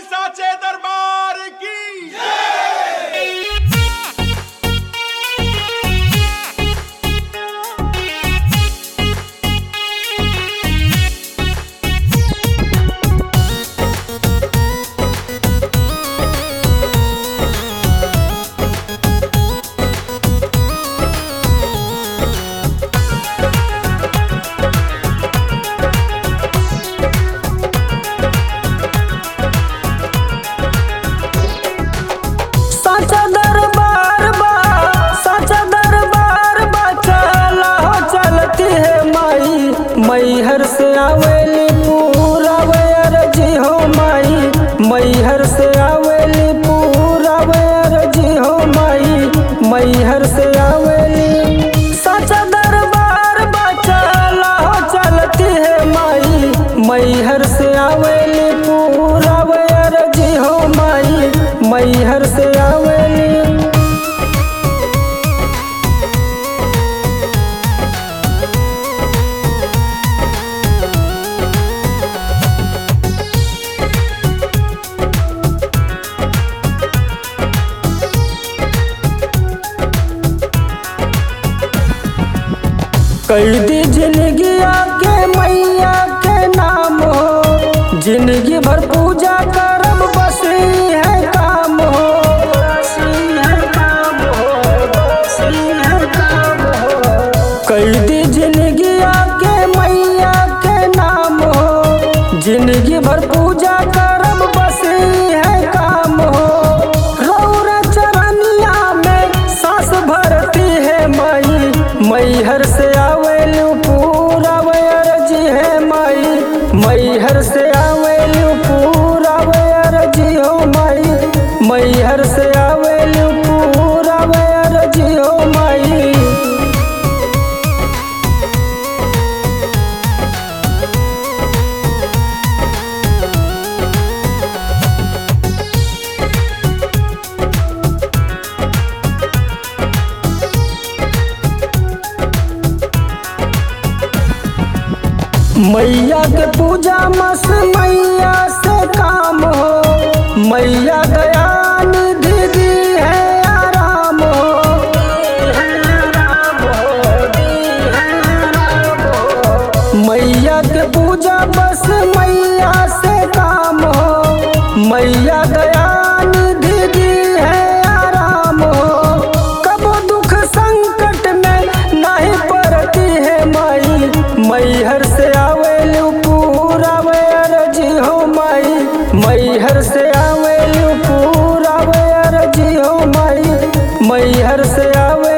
साचे दरबार की मैहर से आवेली पूरा जी हो माई, मैहर से आवेली पूरा जी हो माई, मैहर से आवेली साचा दरबार बचला हो चलती है माई, मैहर से आवेली पूरा जी हो माई, मैहर से आवेली। कई दी जिंदगिया के मैया के नाम हो, जिंदगी भर पूजा करब बस है काम हो, कई दी जिंदगिया के मैया के नाम हो, जिंदगी भर पूजा करब बस है काम हो। रौरा चरनिया में सांस भरती है माई, मैहर से आवेलू पूरा जी है माई, मैहर से आवेलू पूरा जी हो माई, मैहर से आवेलू पूरा जी हो माई। मैया के पूजा मस मैया से काम हो, मैया दया निधि दी है आराम हो, मैया के पूजा बस मैया से काम हो, मैया दया निधि दी है आराम हो। कबो दुख संकट में नहीं पड़ती है माई, मैहर से आवेलू पूरा जी हो माई, मैहर से आवेलू पूरा जी हो माई, मैहर से आवे